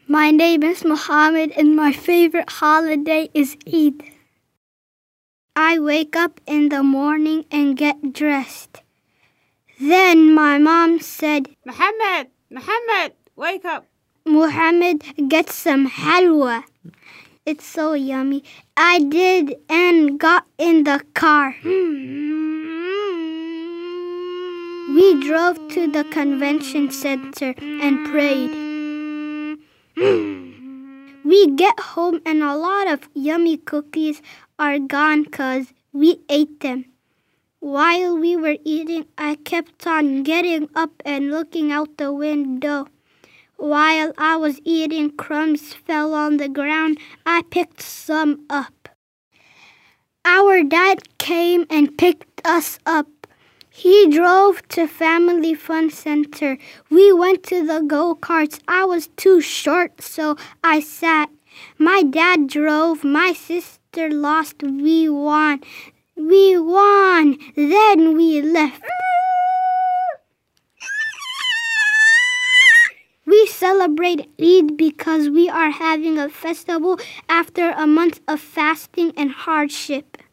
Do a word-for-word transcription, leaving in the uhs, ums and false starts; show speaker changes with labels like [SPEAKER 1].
[SPEAKER 1] My name is Muhammad and my favorite holiday is Eid. I wake up in the morning and get dressed. Then my mom said,
[SPEAKER 2] Muhammad, Muhammad, wake up.
[SPEAKER 1] Muhammad, get some halwa. It's so yummy. I did and got in the car. We drove to the convention center and prayed. We get home and a lot of yummy cookies are gone cause we ate them. While we were eating, I kept on getting up and looking out the window. While I was eating, crumbs fell on the ground. I picked some up. Our dad came and picked us up. He drove to Family Fun Center. We went to the go-karts. I was too short, so I sat. My dad drove. My sister lost. We won. We won. Then we left. We celebrate Eid because we are having a festival after a month of fasting and hardship.